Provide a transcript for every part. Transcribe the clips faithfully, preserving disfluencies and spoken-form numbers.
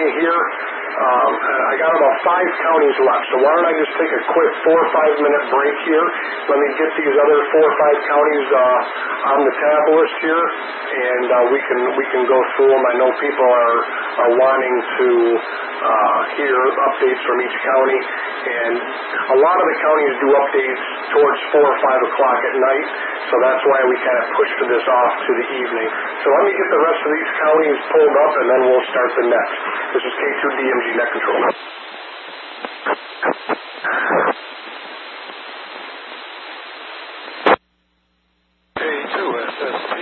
here. Um, I got about five counties left, so why don't I just take a quick four or five minute break here. Let me get these other four or five counties uh, on the tab list here, and uh, we can we can go through them. I know people are are wanting to uh, hear updates from each county, and a lot of the counties do updates towards four or five o'clock at night, so that's why we kind of pushed this off to the evening. So let me get the rest of these counties pulled up, and then we'll start the next. This is K two D M G Net Control. K two S S T.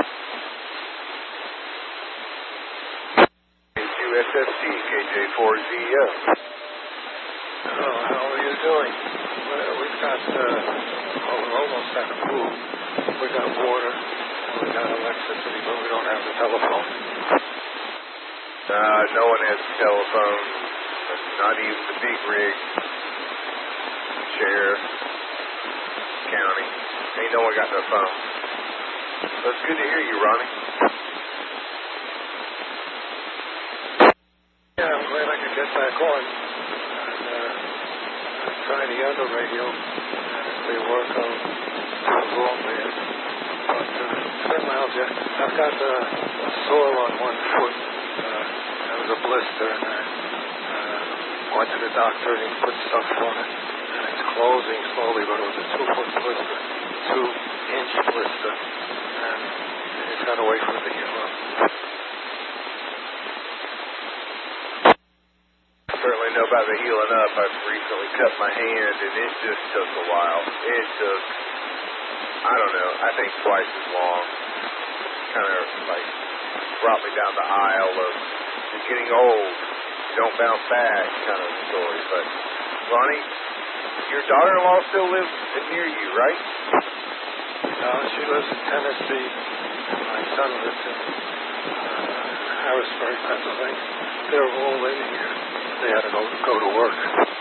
K two S S T, K J four Z F. Oh, how are you doing? Well, we've got, uh, well, we're almost out of food. We got water, and we got electricity, but we don't have the telephone. Uh, no one has a telephone, not even the big rig, sheriff, county. Ain't no one got no phone. So it's good to hear you, Ronnie. Yeah, I'm glad I could get back on. And, uh, try the other radio, and if they work, I'll go on there. But, uh, somehow, I've got uh, a sore on one foot. Uh, there was a blister, and I uh, went to the doctor, and he put stuff on it, and it's closing slowly, but it was a two-foot blister, two-inch blister, and it's got to wait for it to heal up. Certainly know about the healing up. I've recently cut my hand, and it just took a while. It took, I don't know, I think twice as long. Kind of like brought me down the aisle of you're getting old, you don't bounce back kind of story. But Ronnie, your daughter-in-law still lives near you, right? No, she lives in Tennessee. My son lives in uh, Harrisburg, Pennsylvania. They're all in here. They had to go, go to work.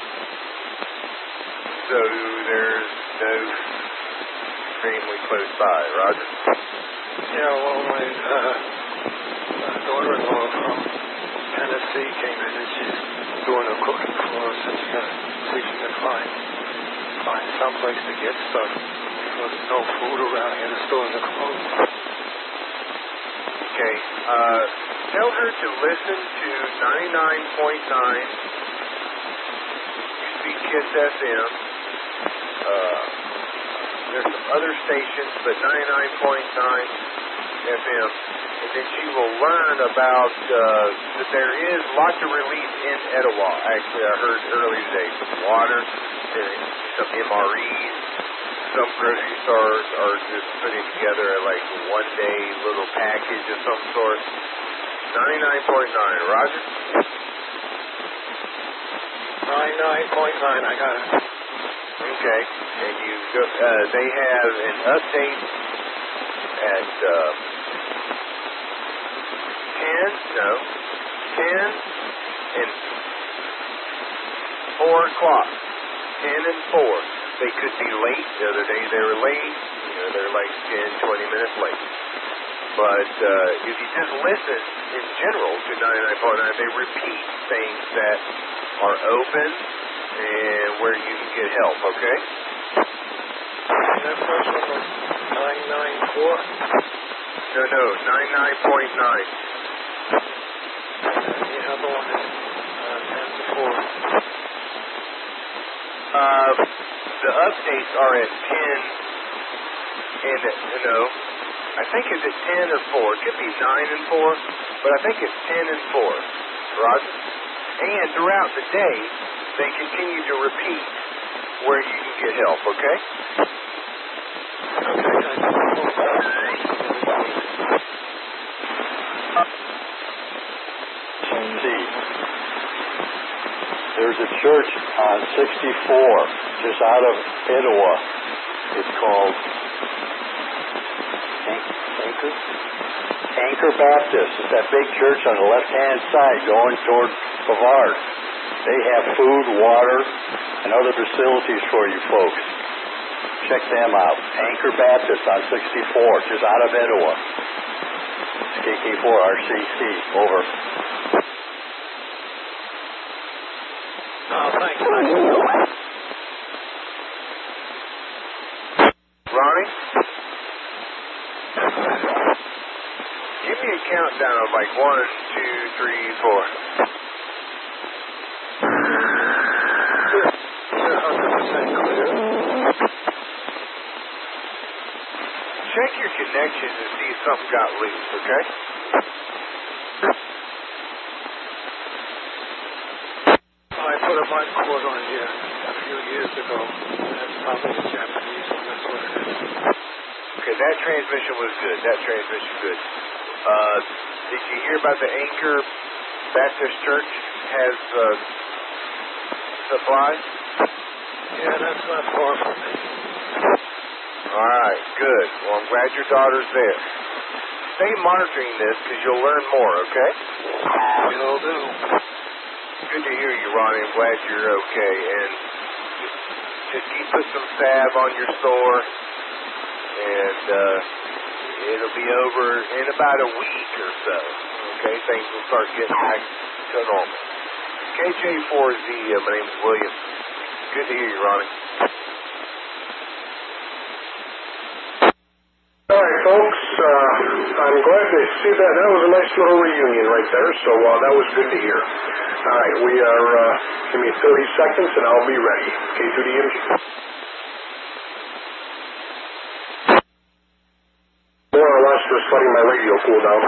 So there's no family close by, Roger? Yeah, well, my uh, daughter-in-law from Tennessee came in, and she's doing her cooking for us, and she's going to see if she can find, find some place to get stuff. Because there's no food around here. The stores are closed. Okay. Uh, tell her to listen to ninety-nine point nine. Used to be Kiss F M. Uh, there's some other stations, but ninety-nine point nine F M. And then she will learn about uh, that there is lots of relief in Etowah. Actually, I heard earlier today some water, some M R Es. Some grocery stores are just putting together a like one day little package of some sort. ninety-nine point nine, Roger? ninety-nine point nine, I got it. Okay. And you go, uh, they have an update at uh, ten, no, ten and four o'clock. ten and four. They could be late. The other day they were late. You know, they're like ten, twenty minutes late. But uh, if you just listen in general to ninety-nine point nine, they repeat things that are open and where you can get help, okay? And that first one was nine nine four? No, no, ninety-nine point nine. And the other one is uh, ten to four. Uh... The updates are at ten, and, you know, I think it's at ten or four. It could be nine and four, but I think it's ten and four, Roger? And throughout the day, they continue to repeat where you can get help, okay? See, there's a church on sixty-four, just out of Etowah. It's called Anchor? Anchor Baptist. It's that big church on the left-hand side going toward Bavard. They have food, water, and other facilities for you folks. Check them out. Anchor Baptist on sixty-four, just out of Etowah. It's K K four R C C. Over. Oh, thanks, thanks. Ronnie? Give me a countdown of like one, two, three, four. one hundred percent clear. Check your connections and see if something got loose, okay? I put a mic cord on here a few years ago. That's probably a Japanese one. That's what it is. Okay, that transmission was good. That transmission good. Uh, did you hear about the Anchor Baptist Church has uh, supply? Yeah, that's not far from me. All right, good. Well, I'm glad your daughter's there. Stay monitoring this because you'll learn more, okay? You'll do. Good to hear you, Ronnie. I'm glad you're okay. And just keep putting some salve on your sore, and uh, it'll be over in about a week or so. Okay, things will start getting back to normal. K J four Z, uh, my name is William. Good to hear you, Ronnie. All right, folks. Uh, I'm glad to see that. That was a nice little reunion right there, so uh, that was good to hear. All right, we are, uh, give me thirty seconds and I'll be ready. K two D M G. More or less just letting my radio cool down.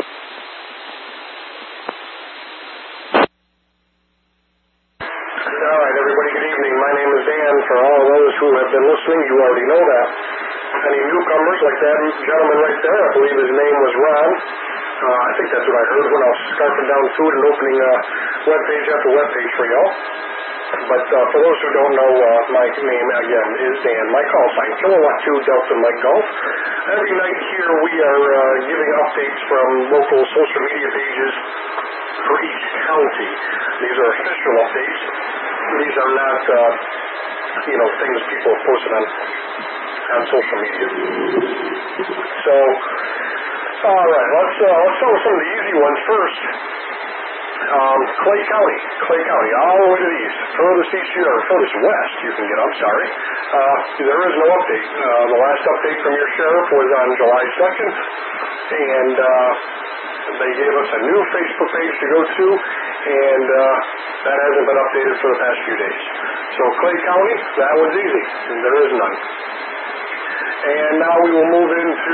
All right, everybody, good evening. My name is Dan. For all those who have been listening, you already know that. Any newcomers like that gentleman right there, I believe his name was Ron. Uh, I think that's what I heard when I was scarfing down food and opening uh, web page after web page for y'all. But uh, for those who don't know, uh, my name again is Dan. My call sign, Kilowatt two Delta Mike Golf. Every night here we are uh, giving updates from local social media pages for each county. These are official updates. These are not, uh, you know, things people have posted on on social media. So, all right, let's uh, let's start with some of the easy ones first. Um, Clay County, Clay County, all the way to the east, furthest east you or furthest west you can get. I'm sorry. Uh, there is no update. Uh, the last update from your sheriff was on July second, and uh, they gave us a new Facebook page to go to, and uh, that hasn't been updated for the past few days. So Clay County, that one's easy. There is none. And now we will move into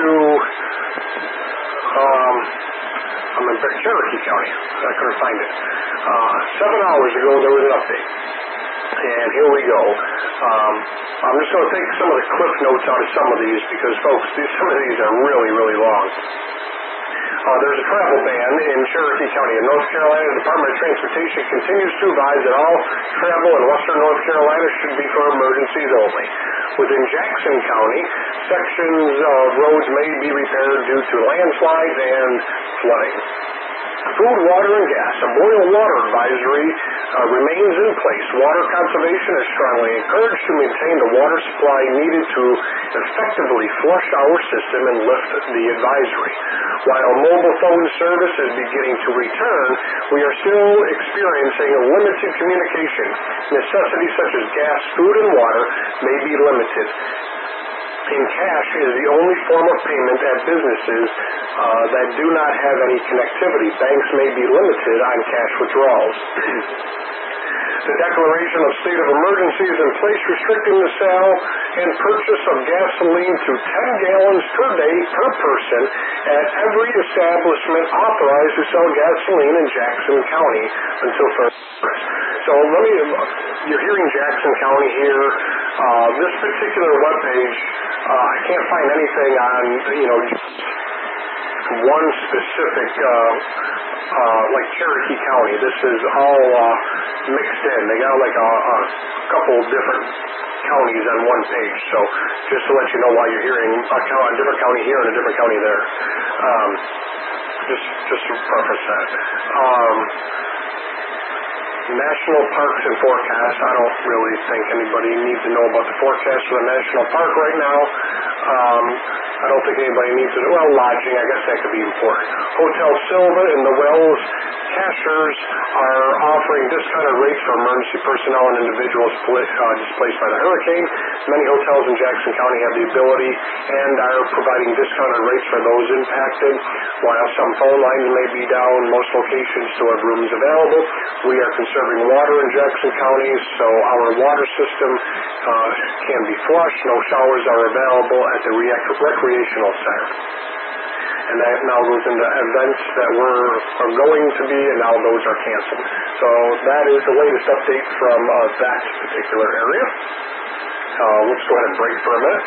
um, I'm in Cherokee County. I couldn't find it. Uh, seven hours ago there was an update. And here we go. Um, I'm just going to take some of the cliff notes out of some of these because, folks, these, some of these are really, really long. Uh, there's a travel ban in Cherokee County. In North Carolina, the Department of Transportation continues to advise that all travel in western North Carolina should be for emergencies only. Within Jackson County, sections of roads may be repaired due to landslides and flooding. Food, water, and gas. A boil water advisory uh, remains in place. Water conservation is strongly encouraged to maintain the water supply needed to effectively flush our system and lift the advisory. While mobile phone service is beginning to return, we are still experiencing a limited communication. Necessities such as gas, food, and water may be limited. In cash is the only form of payment at businesses uh, that do not have any connectivity. Banks may be limited on cash withdrawals. The declaration of state of emergency is in place, restricting the sale and purchase of gasoline to ten gallons per day per person at every establishment authorized to sell gasoline in Jackson County until further. So let me, you're hearing Jackson County here. Uh, this particular webpage, uh, I can't find anything on, you know, one specific, uh, uh, like Cherokee County. This is all uh, mixed in. They got like a, a couple different counties on one page. So just to let you know why you're hearing a, count, a different county here and a different county there. Um, just, just to preface that. Um, National Parks and Forecast. I don't really think anybody needs to know about the forecast for the National Park right now. Um, I don't think anybody needs to know. Well, lodging, I guess that could be important. Hotel Silva in the Wells Cashers are offering discounted rates for emergency personnel and individuals pl- uh, displaced by the hurricane. Many hotels in Jackson County have the ability and are providing discounted rates for those impacted. While some phone lines may be down, most locations still have rooms available. We are conserving water in Jackson County, so our water system uh, can be flushed. No showers are available at the rec- recreational center. And that now goes into events that were are going to be, and now those are canceled. So that is the latest update from uh, that particular area. Uh, let's go ahead and break for a minute.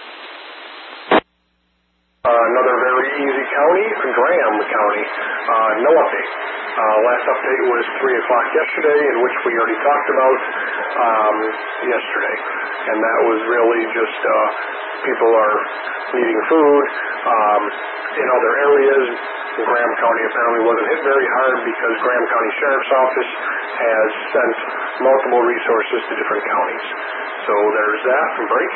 Uh, another very easy county, Graham County. Uh, no update. Uh, last update was three o'clock yesterday, in which we already talked about um, yesterday. And that was really just uh, people are needing food. Um, in other areas, Graham County apparently wasn't hit very hard because Graham County Sheriff's Office has sent multiple resources to different counties. So there's that. Break.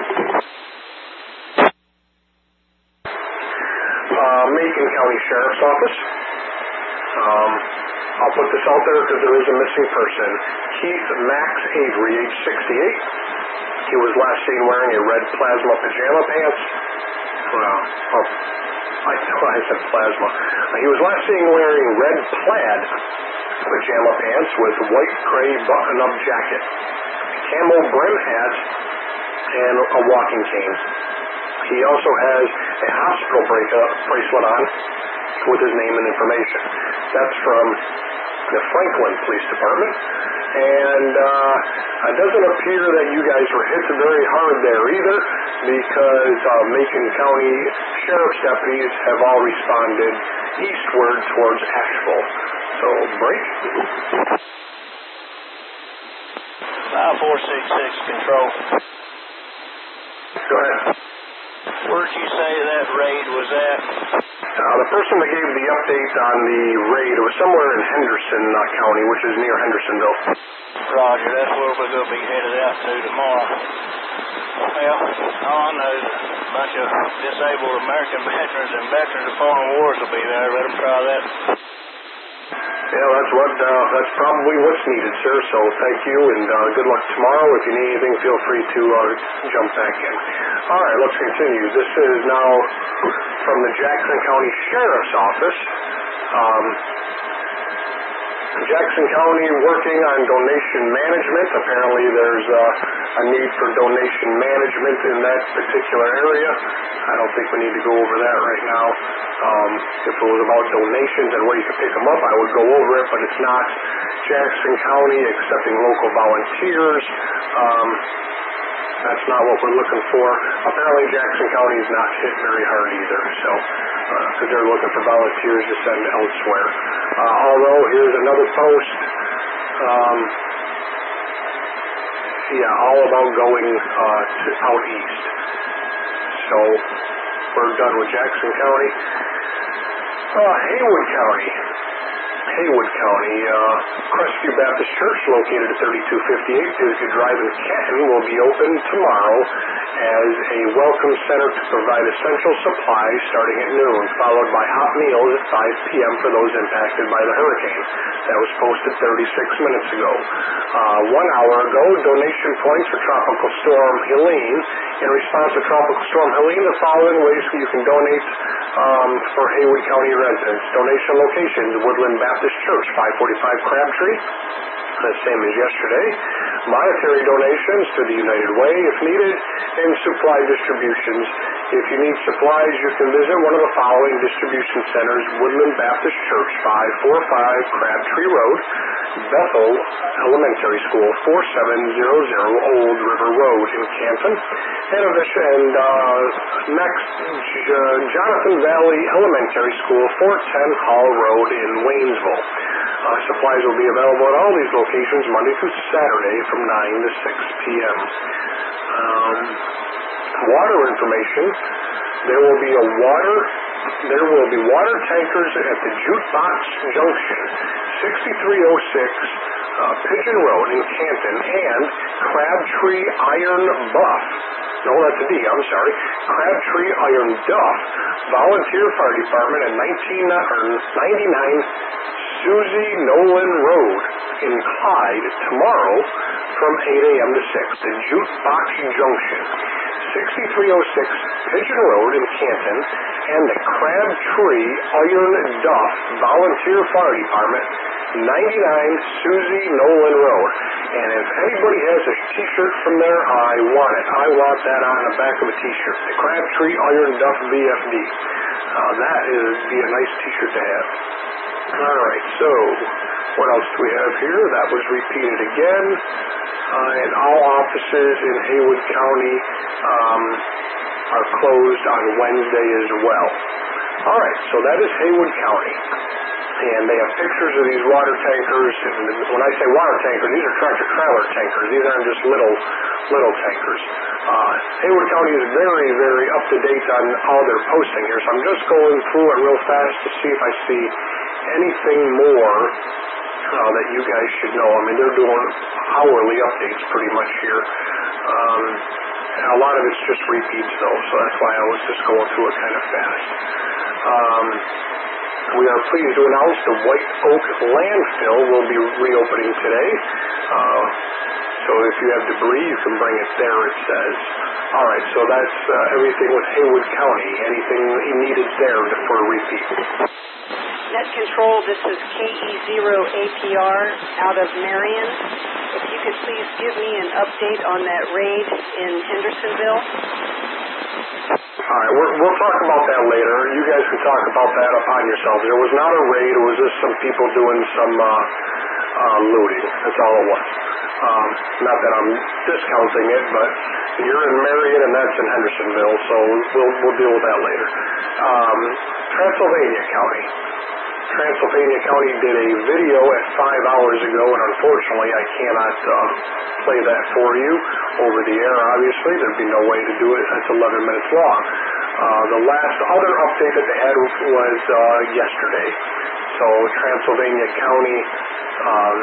Uh, Macon County Sheriff's Office. Um, I'll put this out there because there is a missing person. Keith Max Avery, age sixty-eight. He was last seen wearing a red plasma pajama pants. Well, oh, I know I said plasma. He was last seen wearing red plaid pajama pants with white gray button-up jacket, camo brim hat, and a walking cane. He also has a hospital bracelet on with his name and information. That's from the Franklin Police Department. And uh, it doesn't appear that you guys were hit very hard there either, because uh, Macon County Sheriff's deputies have all responded eastward towards Asheville. So, break. five four six six, control. Go ahead. Where'd you say that raid was at? Uh, the person that gave the update on the raid, it was somewhere in Henderson uh, County, which is near Hendersonville. Roger, that's where we're going to be headed out to tomorrow. Well, all I know is a bunch of disabled American veterans and veterans of foreign wars will be there. Let them try that. Yeah, that's what, uh, that's probably what's needed, sir. So thank you, and uh, good luck tomorrow. If you need anything, feel free to uh, jump back in. All right, let's continue. This is now from the Jackson County Sheriff's Office. Um, Jackson County working on donation management. Apparently there's uh, a need for donation management in that particular area. I don't think we need to go over that right now. Um, if it was about donations and where you could pick them up, I would go over it, but it's not. Jackson County accepting local volunteers. Um, that's not what we're looking for. Apparently Jackson County is not hit very hard either, so because uh, they're looking for volunteers to send elsewhere. Uh, although here's another post. Um, yeah, all about going uh, to out east. So we're done with Jackson County. Uh, Haywood County. Haywood County, uh, Crestview Baptist Church, located at thirty-two fifty-eight Biscuit Drive in Canton, will be open tomorrow as a welcome center to provide essential supplies starting at noon, followed by hot meals at five p.m. for those impacted by the hurricane. That was posted thirty-six minutes ago. Uh, one hour ago, donation points for Tropical Storm Helene. In response to Tropical Storm Helene, the following ways you can donate um, for Haywood County residents. Donation locations: Woodland Baptist Church, five forty-five Crabtree, the same as yesterday. Monetary donations to the United Way if needed, and supply distributions. If you need supplies, you can visit one of the following distribution centers: Woodland Baptist Church, five forty-five Crabtree Road, Bethel Elementary School, forty-seven hundred Old River Road in Canton, and, and uh, next, uh, Jonathan Valley Elementary School, four ten Hall Road in Waynesville. Uh, supplies will be available at all these locations Monday through Saturday from nine to six p.m. Um, water information. There will be a water, there will be water tankers at the Jukebox Junction, sixty-three oh six uh, Pigeon Road in Canton, and Crabtree Iron Buff. No, that's a D, I'm sorry. Crabtree Iron Duff Volunteer Fire Department at nineteen, or ninety-nine Susie Nolan Road in Clyde tomorrow from eight a.m. to six. The Jukebox Junction, sixty-three oh six Pigeon Road in Canton, and the Crabtree Iron Duff Volunteer Fire Department, ninety-nine Susie Nolan Road. And if anybody has a t-shirt from there, I want it. I want that on the back of a t-shirt. The Crabtree Iron Duff V F D. Uh, that would be a nice t-shirt to have. All right, so what else do we have here? That was repeated again. Uh, and all offices in Haywood County um, are closed on Wednesday as well. All right, so that is Haywood County. And they have pictures of these water tankers. And when I say water tankers, these are tractor-trailer tankers. These aren't just little little tankers. Uh, Haywood County is very, very up-to-date on all their posting here. So I'm just going through it real fast to see if I see anything more uh, that you guys should know. I mean, they're doing hourly updates pretty much here. Um, and a lot of it's just repeats, though, so that's why I was just going through it kind of fast. Um, we are pleased to announce the White Oak landfill will be reopening today. Uh, so if you have debris, you can bring it there, it says. All right, so that's uh, everything with Haywood County. Anything needed there for a repeat? Net Control, this is K E zero A P R out of Marion. If you could please give me an update on that raid in Hendersonville. All right, we're, we'll talk about that later. You guys can talk about that upon yourselves. There was not a raid. It was just some people doing some uh, uh, looting. That's all it was. Um, not that I'm discounting it, but you're in Marion and that's in Hendersonville, so we'll, we'll deal with that later. Um, Transylvania County. Transylvania County did a video at five hours ago, and unfortunately I cannot uh, play that for you over the air, obviously. There'd be no way to do it. It's eleven minutes long. Uh, the last other update that they had was uh, yesterday. So Transylvania County, um,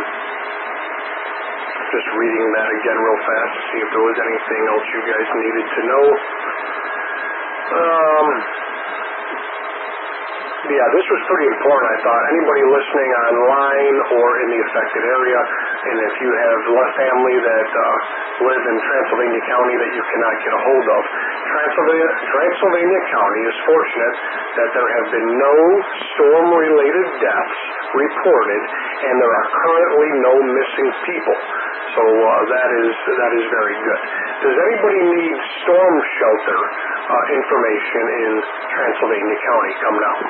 just reading that again real fast to see if there was anything else you guys needed to know. Um... Yeah, this was pretty important, I thought. Anybody listening online or in the affected area, and if you have left family that uh, live in Transylvania County that you cannot get a hold of, Transylvania, Transylvania County is fortunate that there have been no storm-related deaths reported, and there are currently no missing people. So uh, that is that is very good. Does anybody need storm shelter uh, information in Transylvania County coming out?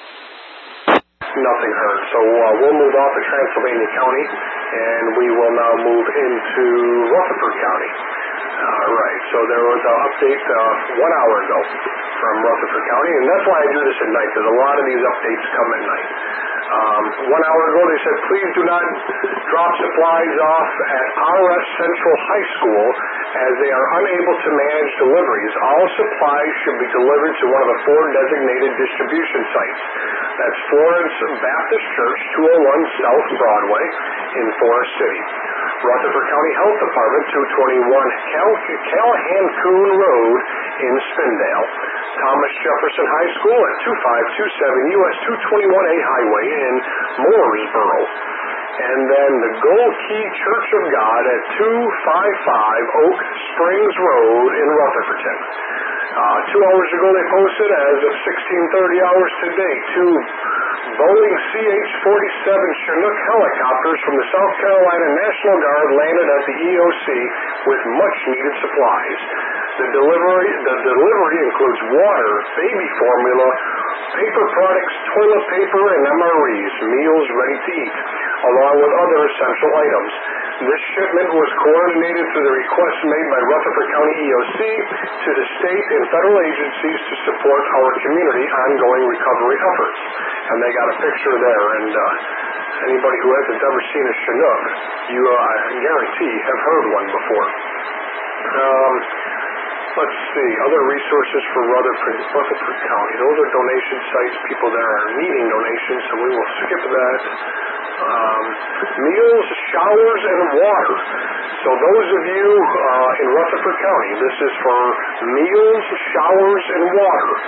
Nothing heard. So uh, we'll move off of Transylvania County, and we will now move into Rutherford County. All right, so there was an update uh, one hour ago from Rutherford County, and that's why I do this at night, because a lot of these updates come at night. Um, one hour ago they said, please do not drop supplies off at R S Central High School as they are unable to manage deliveries. All supplies should be delivered to one of the four designated distribution sites. That's Florence Baptist Church, two oh one South Broadway in Forest City. Rutherford County Health Department, two twenty-one Cal- Callahan Coon Road in Spindale. Thomas Jefferson High School at two five two seven U S two twenty-one A Highway in Mooresboro. And then the Gold Key Church of God at two fifty-five Oak Springs Road in Rutherfordton. Uh, two hours ago they posted, as of sixteen thirty hours today, two Boeing C H forty-seven Chinook helicopters from the South Carolina National Guard landed at the E O C with much-needed supplies. The delivery, the delivery includes water, baby formula, paper products, toilet paper, and M R Es, meals ready to eat, along with other essential items. This shipment was coordinated through the request made by Rutherford County E O C to the state and federal agencies to support our community ongoing recovery efforts. And they got a picture there, and uh, anybody who hasn't ever seen a Chinook, you, uh, I guarantee, have heard one before. Um, let's see, other resources for Rutherford, Rutherford County. Those are donation sites. People there are needing donations, so we will skip that. Um, meals, showers, and water. So those of you uh, in Rutherford County, this is for meals, showers, and water.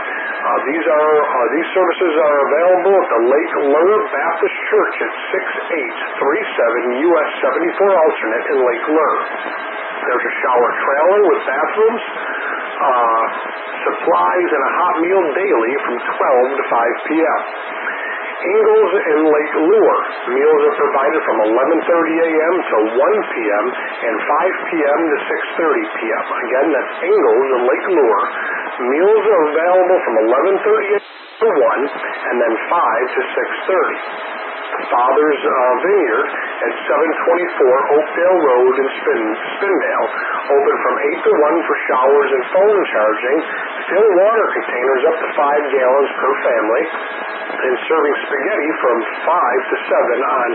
Uh, these are uh, these services are available at the Lake Lure Baptist Church at six eight three seven U S seventy-four Alternate in Lake Lure. There's a shower trailer with bathrooms, uh, supplies, and a hot meal daily from twelve to five p.m. Ingalls in Lake Lure. Meals are provided from eleven thirty a.m. to one p.m. and five p.m. to six thirty p.m. Again, that's Ingalls in Lake Lure. Meals are available from eleven thirty to one and then five to six thirty. Father's uh, Vineyard at seven twenty-four Oakdale Road in Spin, Spindale, open from eight to one for showers and phone charging, fill water containers up to five gallons per family, and serving spaghetti from five to seven on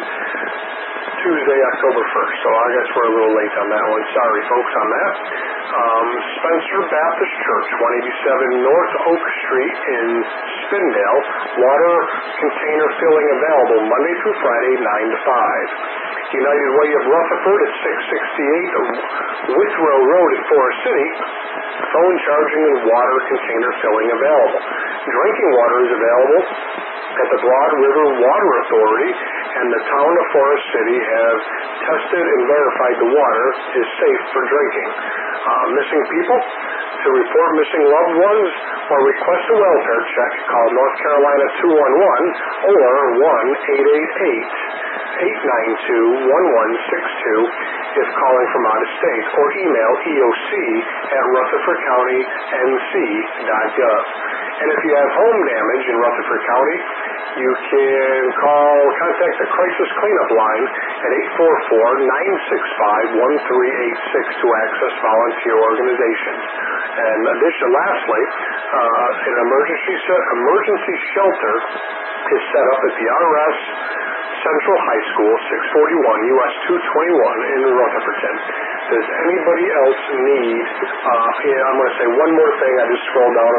Tuesday, October first. So I guess we're a little late on that one. Sorry, folks, on that. Um, Spencer Baptist Church, one eighty-seven North Oak Street in Spindale. Water container filling available Monday through Friday, nine to five. United Way of Rutherford at six sixty-eight Withrow Road in Forest City. Phone charging and water container filling available. Drinking water is available at the Broad River Water Authority, and the town of Forest City have tested and verified the water is safe for drinking. Uh, missing people? To report missing loved ones or request a welfare check, call North Carolina two one one or one eight eight eight, eight nine two, one one six two if calling from out of state, or email E O C at rutherford county n c dot gov. And if you have home damage in Rutherford County, you can call, contact the Crisis Cleanup Line at eight four four, nine six five, one three eight six to access volunteer organizations. And addition, lastly, uh, an emergency emergency shelter is set up at the R S Central High School, six forty-one U S two twenty-one in Rutherfordton. Does anybody else need, uh, yeah, I'm going to say one more thing. I just scrolled down.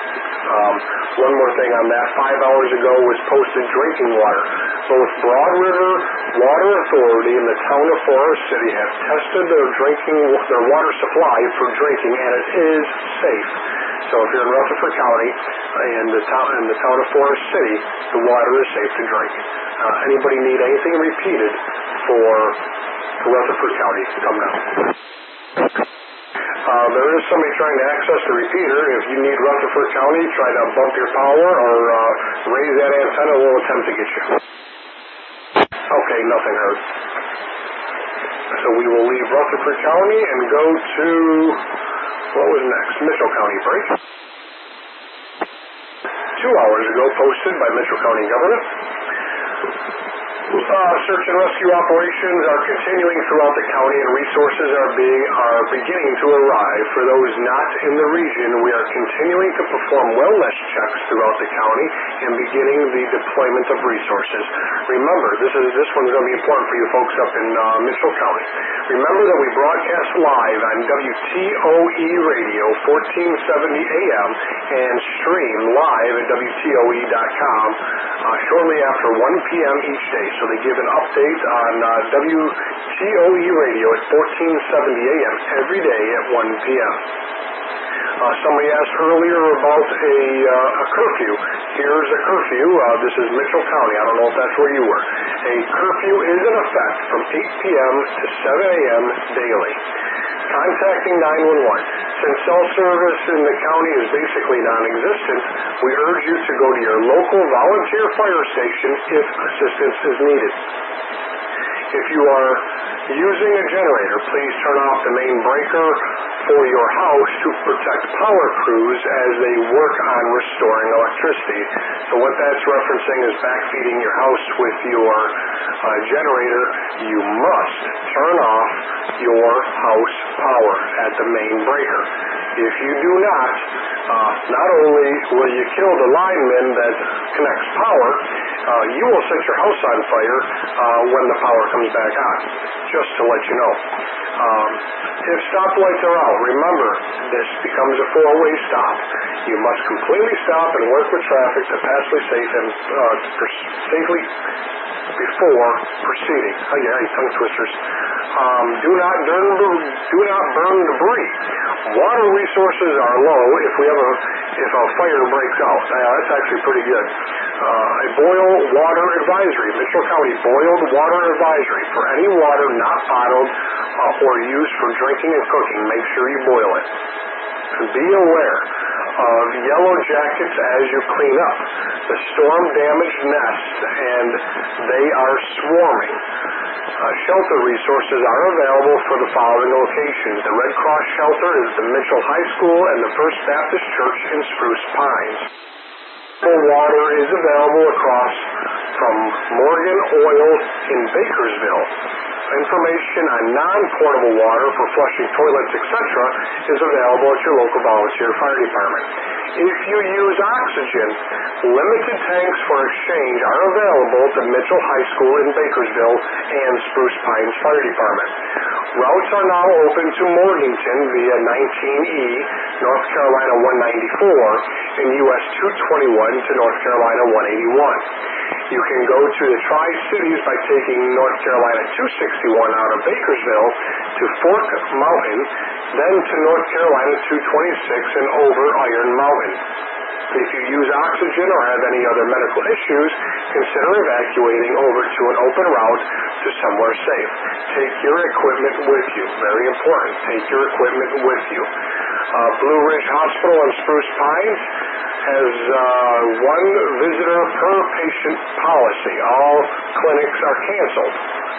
Um, one more thing on that. Five hours ago was posted drinking water. Both Broad River Water Authority and the town of Forest City have tested their drinking, their water supply for drinking, and it is safe. So if you're in Rutherford County and the town and the town of Forest City, the water is safe to drink. Uh, anybody need anything repeated for Rutherford County? Come down. Uh, there is somebody trying to access the repeater. If you need Rutherford County, try to bump your power or uh, raise that antenna. We'll attempt to get you. Okay, nothing heard. So we will leave Rutherford County and go to, what was next? Mitchell County break. Two hours ago, posted by Mitchell County government. Uh, search and rescue operations are continuing throughout the county, and resources are being are beginning to arrive. For those not in the region, we are continuing to perform wellness checks throughout the county and beginning the deployment of resources. Remember, this is this one's going to be important for you folks up in uh, Mitchell County. Remember that we broadcast live on W T O E Radio, fourteen seventy A M, and stream live at W T O E dot com uh, shortly after one p.m. each day. So they give an update on uh, W T O E Radio at fourteen seventy A M every day at one p.m. Uh, somebody asked earlier about a, uh, a curfew. Here's a curfew. Uh, this is Mitchell County. I don't know if that's where you were. A curfew is in effect from eight p.m. to seven a.m. daily. Contacting nine one one. Since cell service in the county is basically non-existent, we urge you to go to your local volunteer fire station if assistance is needed. If you are using a generator, please turn off the main breaker for your house to protect power crews as they work on restoring electricity. So what that's referencing is backfeeding your house with your uh, generator. You must turn off your house power at the main breaker. If you do not, uh, not only will you kill the lineman that connects power, uh, you will set your house on fire uh, when the power comes back on. just to let you know. Um, if stoplights are out, remember, this becomes a four-way stop. You must completely stop and work with traffic to passively safe and uh, pers- safely before proceeding. Oh yeah, tongue twisters. Um, do not burn, do not burn debris. Water resources are low if we have a if a fire breaks out. Uh, that's actually pretty good. Uh, a boil water advisory. Mitchell County boiled water advisory for any water not bottled uh, or used for drinking and cooking. Make sure you boil it. Be aware of yellow jackets as you clean up. The storm damaged nests and they are swarming. Uh, shelter resources are available for the following locations. The Red Cross shelter is the Mitchell High School and the First Baptist Church in Spruce Pines. Water is available across from Morgan Oil in Bakersville. Information on non-portable water for flushing toilets, et cetera is available at your local volunteer fire department. If you use oxygen, limited tanks for exchange are available at the Mitchell High School in Bakersville and Spruce Pines Fire Department. Routes are now open to Morganton via nineteen E, North Carolina one ninety-four, and U S two twenty-one to North Carolina one eighty-one. You can go to the Tri-Cities by taking North Carolina two sixty-one out of Bakersville to Fork Mountain, then to North Carolina two twenty-six and over Iron Mountain. If you use oxygen or have any other medical issues, consider evacuating over to an open route to somewhere safe. Take your equipment with you. Very important. Take your equipment with you. Uh, Blue Ridge Hospital in Spruce Pines has uh, one visitor per patient policy. All clinics are canceled.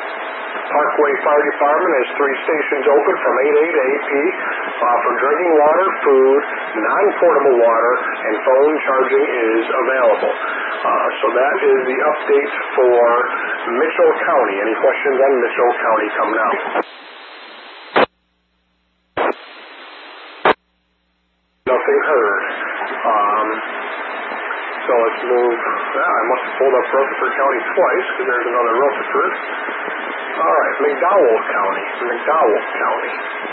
Parkway Fire Department has three stations open from eight A to eight P uh, for drinking water, food, non-portable water, and phone charging is available. Uh, so that is the update for Mitchell County. Any questions on Mitchell County coming out? Nothing heard. Um, so let's move. Ah, I must have pulled up Rutherford County twice because there's another Rutherford. All right, McDowell County. McDowell County.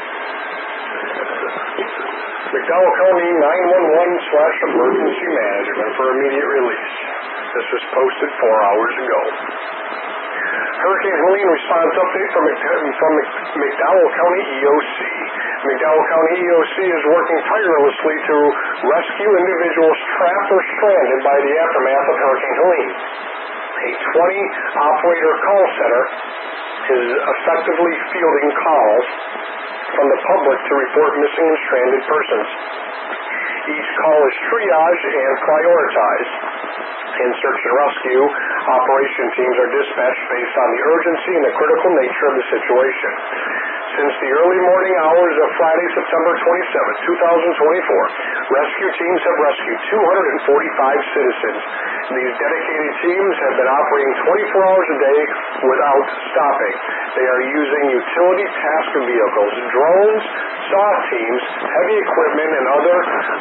McDowell County nine one one slash emergency management for immediate release. This was posted four hours ago. Hurricane Helene response update from, from McDowell County E O C. McDowell County E O C is working tirelessly to rescue individuals trapped or stranded by the aftermath of Hurricane Helene. A twenty operator call center is effectively fielding calls from the public to report missing and stranded persons. Each call is triaged and prioritized. In search and rescue, operation teams are dispatched based on the urgency and the critical nature of the situation. Since the early morning hours of Friday, September twenty-seventh, twenty twenty-four, rescue teams have rescued two hundred forty-five citizens. These dedicated teams have been operating twenty-four hours a day without stopping. They are using utility task vehicles, drones, SAW teams, heavy equipment, and other,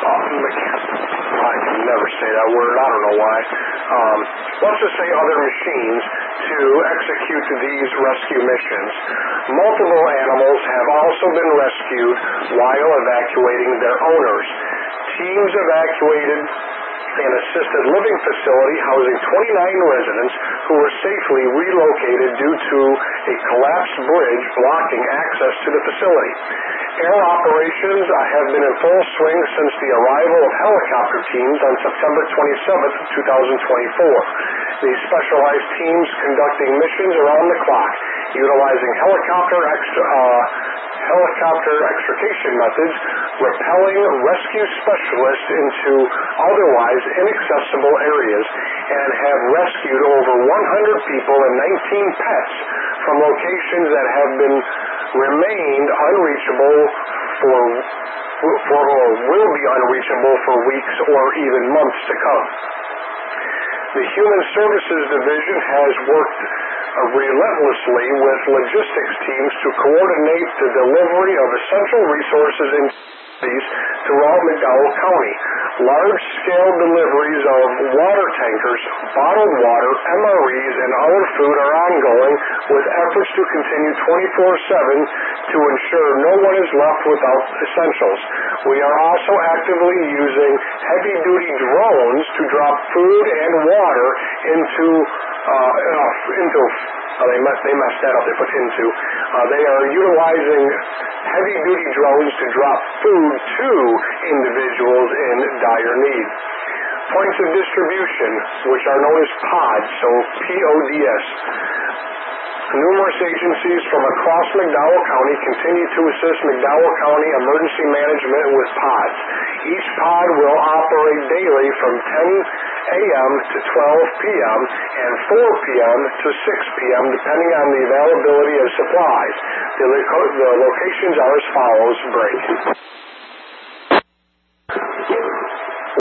uh, I can never say that word, I don't know why, um, let's just say other machines to execute these rescue missions. Multiple animals have also been rescued while evacuating their owners. Teams evacuated an assisted living facility housing twenty-nine residents who were safely relocated due to a collapsed bridge blocking access to the facility. Air operations have been in full swing since the arrival of helicopter teams on September twenty-seventh, twenty twenty-four. These specialized teams conducting missions around the clock, utilizing helicopter extra, uh, helicopter extrication methods, rappelling rescue specialists into otherwise inaccessible areas, and have rescued over one hundred people and nineteen pets from locations that have been remained unreachable for, for or will be unreachable for weeks or even months to come. The Human Services Division has worked relentlessly with logistics teams to coordinate the delivery of essential resources in throughout McDowell County. Large-scale deliveries of water tankers, bottled water, M R Es, and other food are ongoing, with efforts to continue twenty-four seven to ensure no one is left without essentials. We are also actively using heavy-duty drones to drop food and water into uh, into Uh, they, mess, they messed that up. They put into. Uh, they are utilizing heavy-duty drones to drop food to individuals in dire need. Points of distribution, which are known as pods, so P O D S. Numerous agencies from across McDowell County continue to assist McDowell County Emergency Management with pods. Each pod will operate daily from ten a.m. to twelve p.m. and four p.m. to six p.m. depending on the availability of supplies. The, lo- the locations are as follows. Break.